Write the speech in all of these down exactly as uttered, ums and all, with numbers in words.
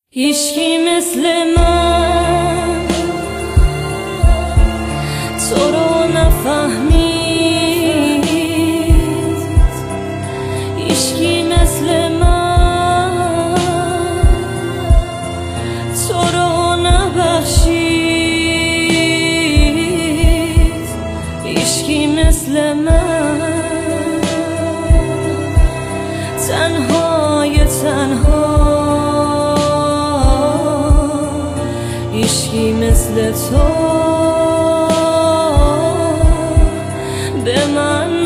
هیچکی مثل من تو رو نفهمید، هیچکی مثل من تو رو نبخشید، هیچکی مثل من تنهای تنها، هیچکی مثل تو به من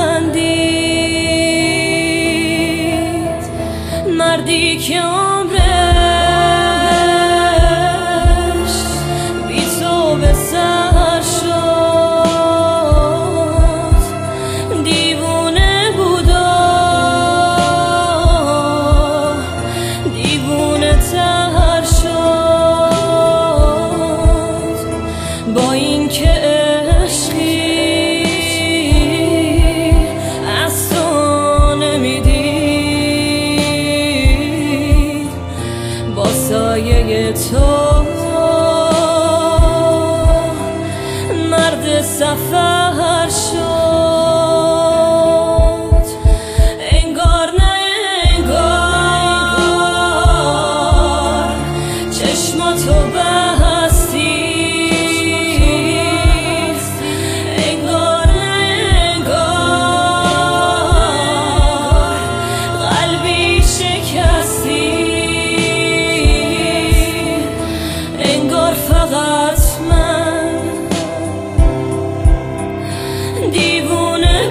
نخندید. مردی که عمرش بی تو به سر شد، دیوونه بود و دیوونه تر شد. با اینکه عشقی از تو نمیدید، با سایه تو مرد سفر شد. انگار نه انگار چشماتو بستی، انگار نه انگار قلبی شکستی، انگار فقط من دیوونه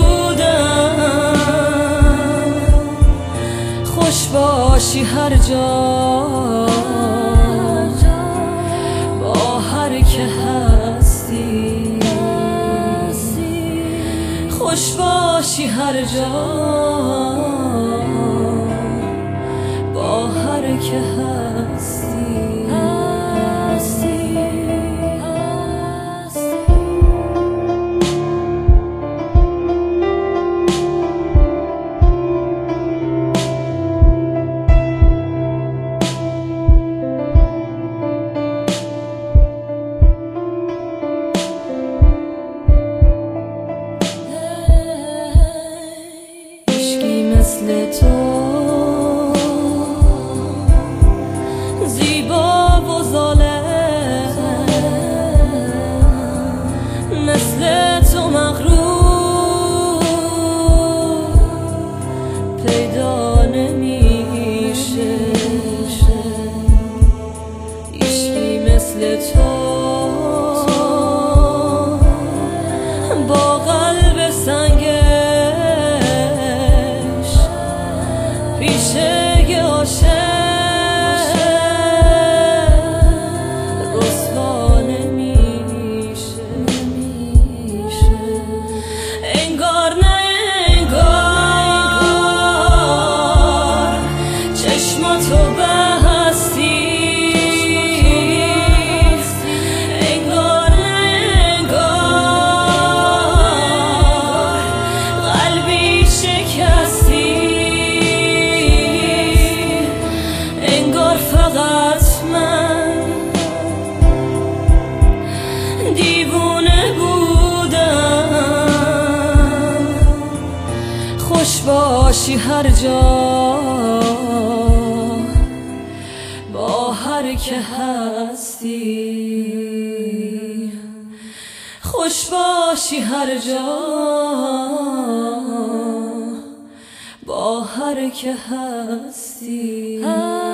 بودم. خوش باشی هر جا با هر که هستی، خوش باشی هر جا با هر که هستی. مثل تو زیبا و ظالم، مثل تو مغرور پیدا نمیشه. هیچکی مثل تو با قلب سنگه پیشه عاشق رسوا نمیشه. انگار نه انگار چشماتو بستی، انگار نه انگار قلبی شکستی، انگار فقط من دیوونه بودم. خوش باشی هر جا با هر که هستی، خوش باشی هر جا با هر که هستی.